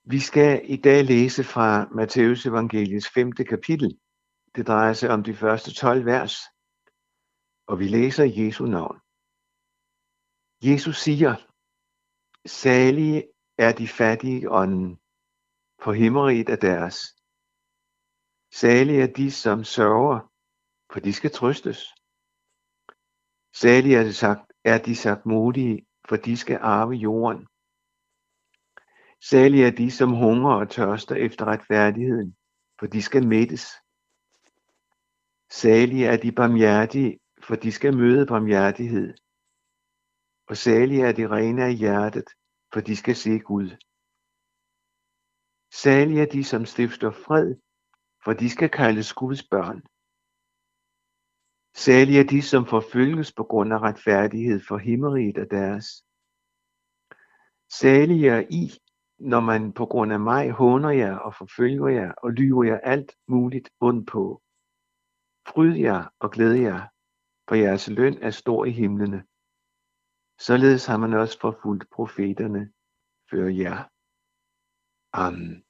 Vi skal i dag læse fra Matteus evangeliets 5. kapitel. Det drejer sig om de første 12 vers, og vi læser i Jesu navn. Jesus siger, salige er de fattige i ånden, for himmeriget er deres. Salige er de, som sørger, for de skal trøstes. Salige er de sagtmodige, for de skal arve jorden. Salige er de, som hungrer og tørster efter retfærdigheden, for de skal mættes. Salige er de barmhjertige, for de skal møde barmhjertighed. Og salige er de rene af hjertet, for de skal se Gud. Salige er de, som stifter fred, for de skal kaldes Guds børn. Salige er de, som forfølges på grund af retfærdighed, for himmeriget er deres. Salige er I, når man på grund af mig håner jer og forfølger jer og lyver jer alt muligt ondt på. Fryd jer og glæd jer, for jeres løn er stor i himlene. Således har man også forfulgt profeterne før jer. Amen.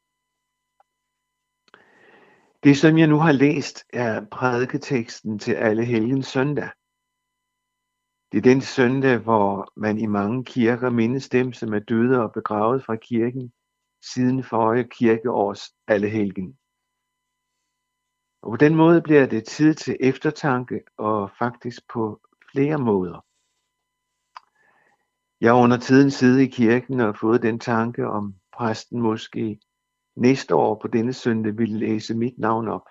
Det, som jeg nu har læst, er prædiketeksten til Allehelgens søndag. Det er den søndag, hvor man i mange kirker mindes dem, som er døde og begravet fra kirken siden forrige kirkeårs Allehelgen. Og på den måde bliver det tid til eftertanke, og faktisk på flere måder. Jeg har under tiden siddet i kirken og fået den tanke, om præsten måske næste år på denne søndag ville læse mit navn op.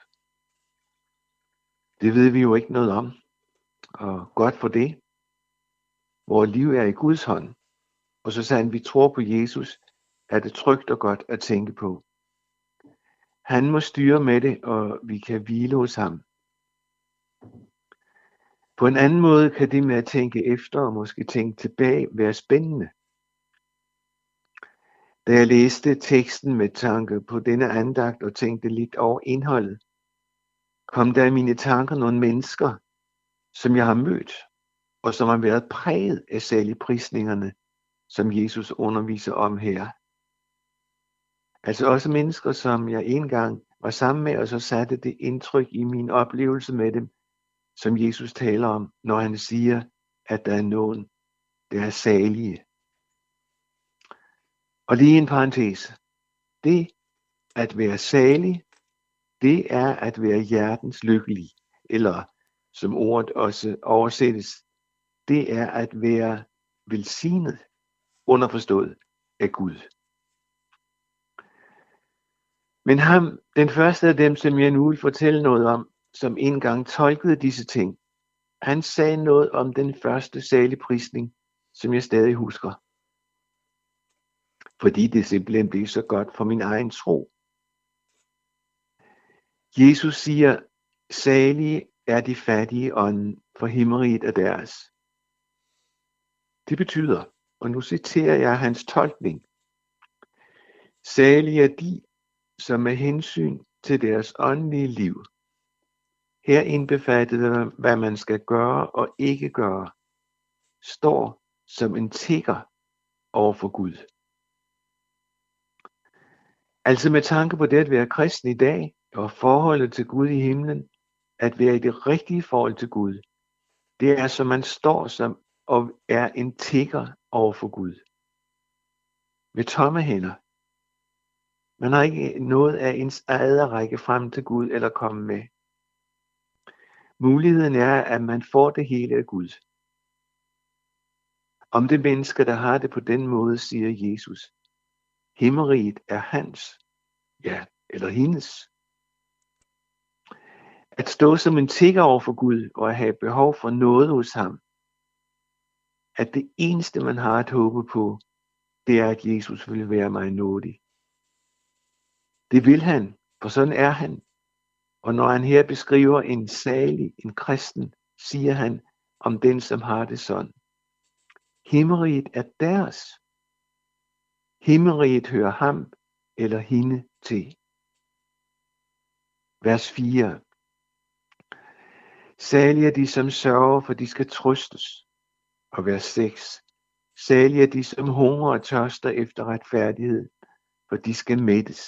Det ved vi jo ikke noget om, og godt for det. Vores liv er i Guds hånd, og så sandt vi tror på Jesus, er det trygt og godt at tænke på. Han må styre med det, og vi kan hvile hos ham. På en anden måde kan det med at tænke efter og måske tænke tilbage være spændende. Da jeg læste teksten med tanke på denne andagt og tænkte lidt over indholdet, kom der i mine tanker nogle mennesker, som jeg har mødt, og som har været præget af saligprisningerne, som Jesus underviser om her. Altså også mennesker, som jeg engang var sammen med, og så satte det indtryk i min oplevelse med dem, som Jesus taler om, når han siger, at der er nogen, der er salige. Og lige en parentes. Det at være salig, det er at være hjertens lykkelig, eller som ordet også oversættes, det er at være velsignet, underforstået af Gud. Men ham, den første af dem, som jeg nu vil fortælle noget om, som engang tolkede disse ting, han sagde noget om den første saligprisning, som jeg stadig husker. Fordi det simpelthen blev så godt for min egen tro. Jesus siger, salige er de fattige i ånden, for himmeriget er deres. Det betyder, og nu citerer jeg hans tolkning, salige er de, som med hensyn til deres åndelige liv, her indbefattet hvad man skal gøre og ikke gøre, står som en tigger over for Gud. Altså med tanke på det at være kristen i dag, og forholdet til Gud i himlen, at være i det rigtige forhold til Gud, det er som man står som og er en tigger over for Gud. Med tomme hænder. Man har ikke noget af ens eget at række frem til Gud eller komme med. Muligheden er, at man får det hele af Gud. Om det mennesker, der har det på den måde, siger Jesus, himmeriget er hans, ja, eller hendes. At stå som en tigger over for Gud og at have behov for noget hos ham, at det eneste, man har at håbe på, det er, at Jesus vil være mig nådig. Det vil han, for sådan er han. Og når han her beskriver en salig, en kristen, siger han om den, som har det sådan. Himmeriget er deres. Himmeriget hører ham eller hende til. Vers 4. Salige er de, som sørger, for de skal trøstes. Og vers 6. Salige er de, som hungrer og tørster efter retfærdighed, for de skal mættes.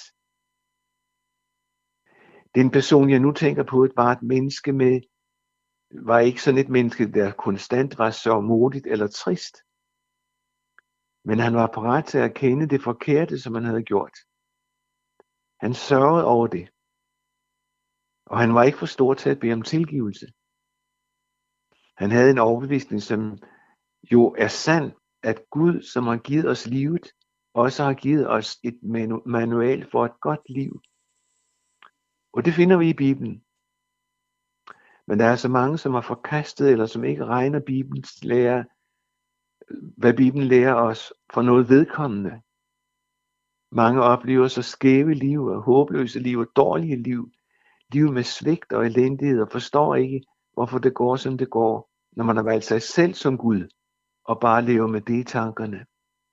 Den person, jeg nu tænker på, var et menneske var ikke sådan et menneske, der konstant var så modigt eller trist. Men han var parat til at erkende det forkerte, som han havde gjort. Han sørgede over det. Og han var ikke for stor til at bede om tilgivelse. Han havde en overbevisning, som jo er sand, at Gud, som har givet os livet, også har givet os et manual for et godt liv. Og det finder vi i Bibelen. Men der er så mange, som har forkastet, eller som ikke regner Bibelens lære, hvad Bibelen lærer os, for noget vedkommende. Mange oplever så skæve liv, og håbløse liv, og dårlige liv. Liv med svigt og elendighed, og forstår ikke, hvorfor det går, som det går, når man har valgt sig selv som Gud, og bare lever med det i tankerne.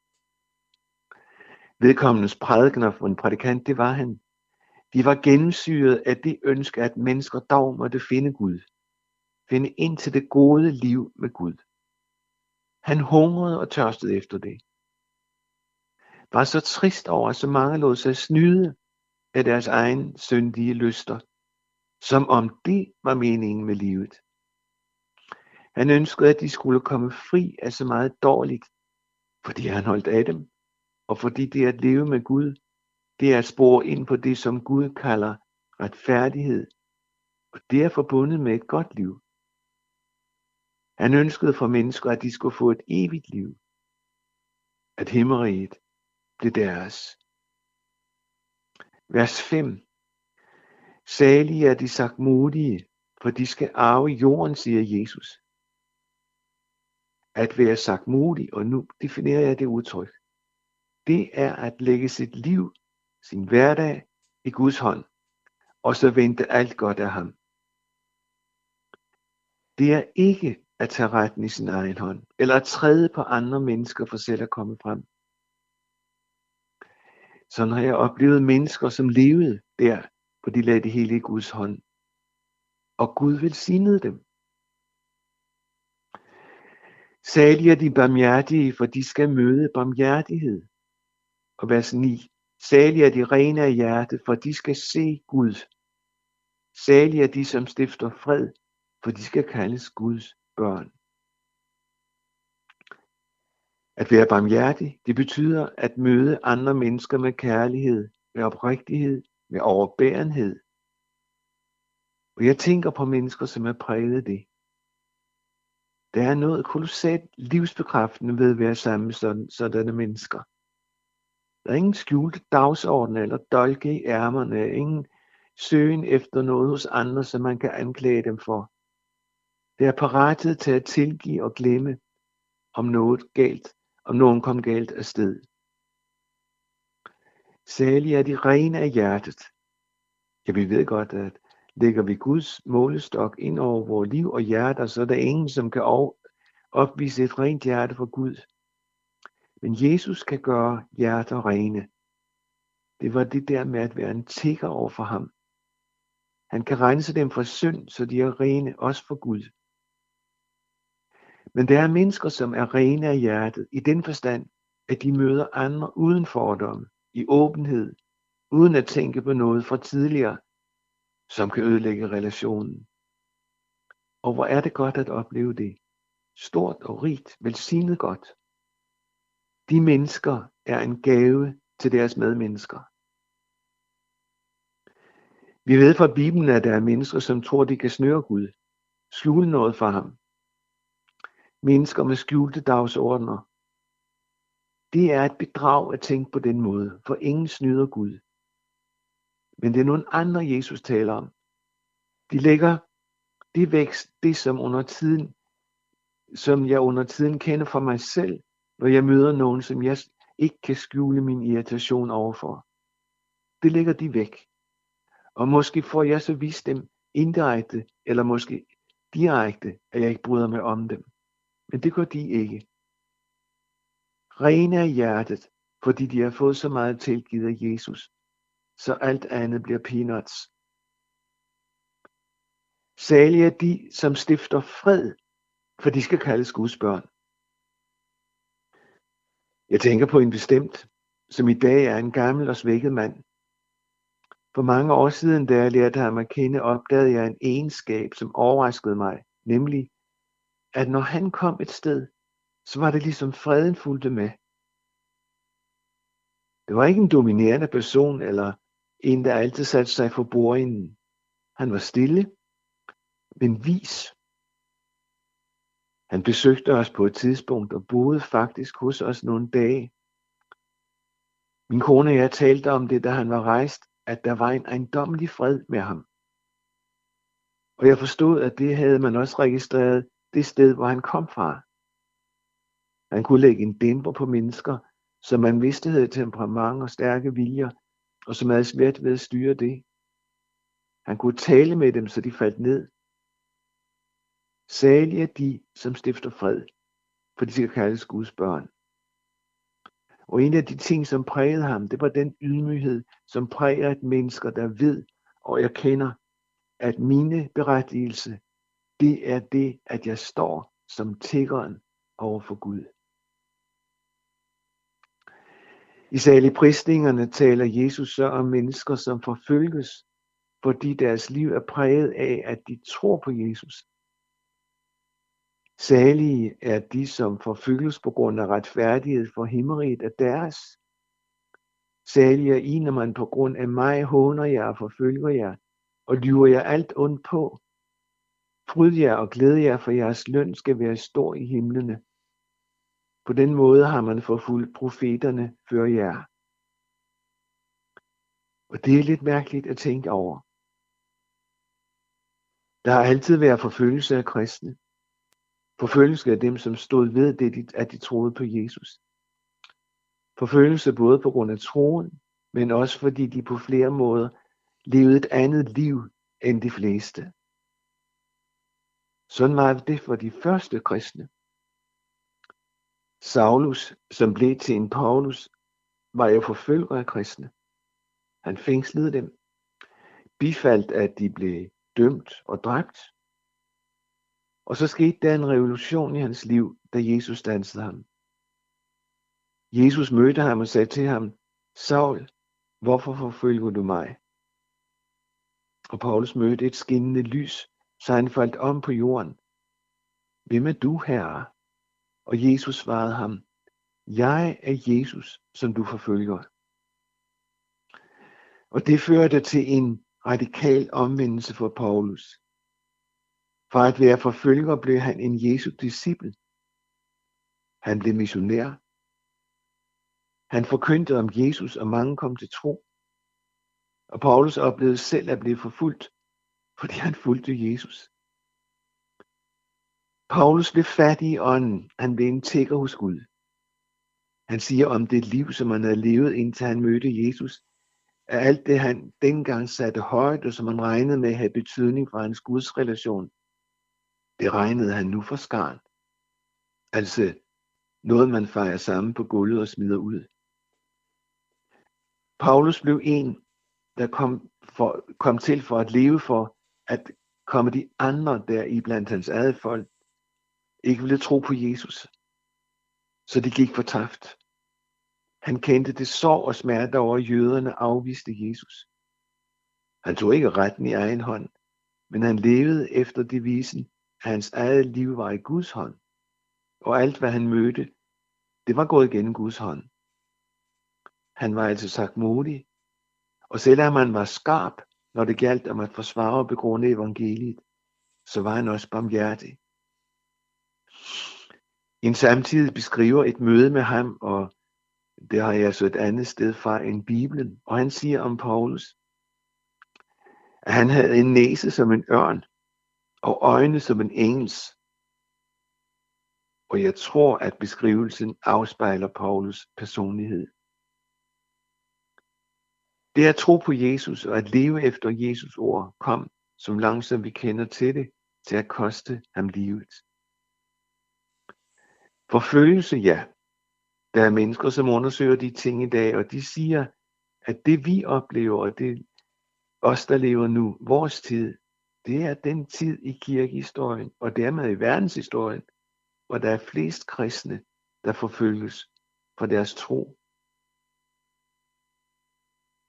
Vedkommendes prædikener for en prædikant, det var han. De var gennemsyret af det ønske, at mennesker dog måtte finde Gud. Finde ind til det gode liv med Gud. Han hungrede og tørstede efter det. Var så trist over, at så mange lod sig snyde af deres egen syndige lyster, som om det var meningen med livet. Han ønskede, at de skulle komme fri af så meget dårligt, fordi han holdt af dem, og fordi det at leve med Gud, det er at spore ind på det, som Gud kalder retfærdighed, og det er forbundet med et godt liv. Han ønskede for mennesker, at de skulle få et evigt liv, at himmeriget blev deres. Vers 5. Salige er de sagtmodige, for de skal arve jorden, siger Jesus. At være sagtmodig, og nu definerer jeg det udtryk, det er at lægge sit liv, sin hverdag i Guds hånd, og så vente alt godt af ham. Det er ikke at tage retten i sin egen hånd, eller at træde på andre mennesker for selv at komme frem. Sådan har jeg oplevet mennesker, som levede der, for de lagde det hele i Guds hånd. Og Gud velsignede dem. Salige er de barmhjertige, for de skal møde barmhjertighed. Og vers 9. Salige er de rene af hjerte, for de skal se Gud. Salige er de, som stifter fred, for de skal kaldes Guds børn. At være barmhjertig, det betyder at møde andre mennesker med kærlighed, med oprigtighed, med overbærenhed. Og jeg tænker på mennesker, som er præget af det. Der er noget kolossalt livsbekræftende ved at være sammen med sådanne mennesker. Der er ingen skjulte dagsorden eller dolke i ærmerne, ingen søgen efter noget hos andre, som man kan anklage dem for. Det er parathed til at tilgive og glemme, om nogen kom galt afsted. Salige er de rene af hjertet. Ja, vi ved godt, at lægger vi Guds målestok ind over vores liv og hjerter, så er der ingen, som kan opvise et rent hjerte for Gud. Men Jesus kan gøre hjerter rene. Det var det der med at være en tigger over for ham. Han kan rense dem for synd, så de er rene også for Gud. Men der er mennesker, som er rene af hjertet, i den forstand, at de møder andre uden fordomme, i åbenhed, uden at tænke på noget fra tidligere, som kan ødelægge relationen. Og hvor er det godt at opleve det. Stort og rigt, velsignet godt. De mennesker er en gave til deres medmennesker. Vi ved fra Bibelen, at der er mennesker, som tror, de kan snøre Gud, skjule noget for ham. Mennesker med skjulte dagsordner. Det er et bedrag at tænke på den måde, for ingen snyder Gud. Men det er nogle andre, Jesus taler om. De lægger det væk, det som jeg under tiden kender for mig selv, når jeg møder nogen, som jeg ikke kan skjule min irritation overfor. Det lægger de væk. Og måske får jeg så vist dem indirekte, eller måske direkte, at jeg ikke bryder mig om dem. Men det gør de ikke. Rene af hjertet, fordi de har fået så meget tilgivet af Jesus, så alt andet bliver peanuts. Salige er de, som stifter fred, for de skal kaldes Guds børn. Jeg tænker på en bestemt. som i dag er en gammel og svækket mand. For mange år siden, da jeg lærte ham at kende, opdagede jeg en egenskab, som overraskede mig, nemlig, at når han kom et sted, så var det ligesom freden fulgte med. Det var ikke en dominerende person, eller en, der altid satte sig for bordenden. Han var stille, men vis. Han besøgte os på et tidspunkt og boede faktisk hos os nogle dage. Min kone og jeg talte om det, da han var rejst, at der var en ejendommelig fred med ham. Og jeg forstod, at det havde man også registreret det sted, hvor han kom fra. Han kunne lægge en dæmper på mennesker, som man vidste havde temperament og stærke viljer, og som havde svært ved at styre det. Han kunne tale med dem, så de faldt ned. Salige er de, som stifter fred, for de skal kaldes Guds børn. Og en af de ting, som prægede ham, det var den ydmyghed, som præger et menneske, der ved og erkender, at mine berettigelse, det er det, at jeg står som tiggeren over for Gud. I saligprisningerne taler Jesus så om mennesker, som forfølges, fordi deres liv er præget af, at de tror på Jesus. Salige er de, som forfølges på grund af retfærdighed, for himmeriget er deres. Salige er I, når man på grund af mig håner jer og forfølger jer, og lyver jer alt ondt på. Fryd jer og glæd jer, for jeres løn skal være stor i himlene. På den måde har man forfulgt profeterne før jer. Og det er lidt mærkeligt at tænke over. Der har altid været forfølgelse af kristne. Forfølgelse af dem, som stod ved det, at de troede på Jesus. Forfølgelse både på grund af troen, men også fordi de på flere måder levede et andet liv end de fleste. Sådan var det for de første kristne. Saulus, som blev til en Paulus, var jo forfølger af kristne. Han fængslede dem, bifaldt at de blev dømt og dræbt. Og så skete der en revolution i hans liv, da Jesus standsede ham. Jesus mødte ham og sagde til ham, Saul, hvorfor forfølger du mig? Og Paulus mødte et skinnende lys, så han faldt om på jorden. Hvem er du, Herre? Og Jesus svarede ham, jeg er Jesus, som du forfølger. Og det førte til en radikal omvendelse for Paulus. For at være forfølger blev han en Jesu disciple. Han blev missionær. Han forkyndte om Jesus, og mange kom til tro. Og Paulus oplevede selv at blive forfulgt, fordi han fulgte Jesus. Paulus blev fattig i ånden. Han blev en tigger hos Gud. Han siger om det liv, som han havde levet, indtil han mødte Jesus, at alt det, han dengang satte højt, og som han regnede med, havde betydning for hans Guds relation, det regnede han nu for skarn. Altså noget, man fejrer sammen på gulvet og smider ud. Paulus blev en, der kom til for at leve for, at komme de andre der i blandt hans eget folk, ikke ville tro på Jesus. Så de gik fortabt. Han kendte det sorg og smerte over, at jøderne afviste Jesus. Han tog ikke retten i egen hånd, men han levede efter devisen, at hans eget liv var i Guds hånd. Og alt hvad han mødte, det var gået igennem Guds hånd. Han var altså sagtmodig, og selvom han var skarp, når det gjaldt om at forsvare og begrunde evangeliet, så var han også barmhjertig. En samtidig beskriver et møde med ham, og det har jeg så et andet sted fra end Bibelen, og han siger om Paulus, at han havde en næse som en ørn, og øjne som en engels. Og jeg tror, at beskrivelsen afspejler Paulus personlighed. Det at tro på Jesus og at leve efter Jesus ord kom, som langsomt vi kender til det, til at koste ham livet. Forfølgelse, ja. Der er mennesker, som undersøger de ting i dag, og de siger, at det vi oplever, og det os, der lever nu, vores tid, det er den tid i kirkehistorien, og dermed i verdenshistorien, hvor der er flest kristne, der forfølges for deres tro.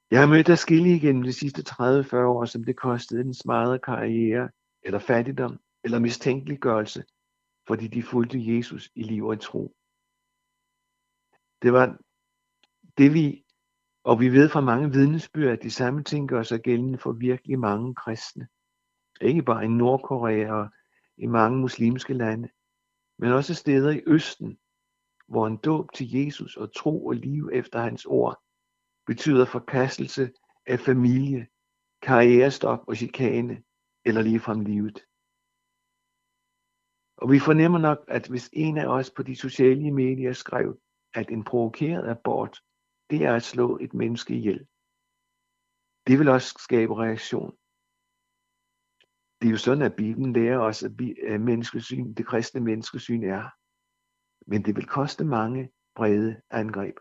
Jeg har mødt adskillige gennem de sidste 30-40 år, som det kostede en smadret karriere, eller fattigdom, eller mistænkeliggørelse, fordi de fulgte Jesus i liv og tro. Det var det og vi ved fra mange vidnesbyrd, at de samme ting gør sig gældende for virkelig mange kristne. Ikke bare i Nordkorea og i mange muslimske lande, men også steder i Østen, hvor en dåb til Jesus og tro og liv efter hans ord betyder forkastelse af familie, karrierestop og chikane, eller ligefrem livet. Og vi fornemmer nok, at hvis en af os på de sociale medier skrev, at en provokeret abort, det er at slå et menneske ihjel, det vil også skabe reaktion. Det er jo sådan, at Bibelen lærer os, at menneskesyn, det kristne menneskesyn er. Men det vil koste mange brede angreb.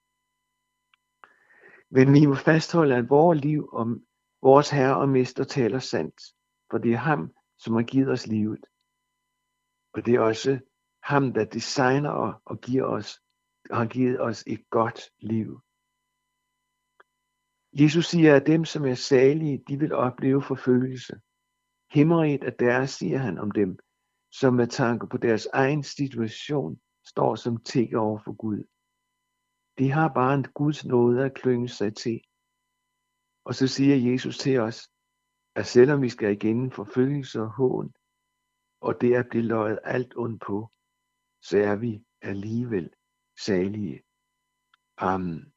Men vi må fastholde, at vores liv om vores Herre og Mester taler sandt, for det er ham, som har givet os livet. Og det er også ham, der designer og har givet os et godt liv. Jesus siger, at dem, som er salige, de vil opleve forfølgelse. Himmeriget er deres, siger han om dem, som med tanke på deres egen situation står som tigger over for Gud. De har bare en Guds nåde at klynge sig til. Og så siger Jesus til os, at selvom vi skal igennem forfølgelse og hån, og det at blive løjet alt ondt på, så er vi alligevel salige. Amen.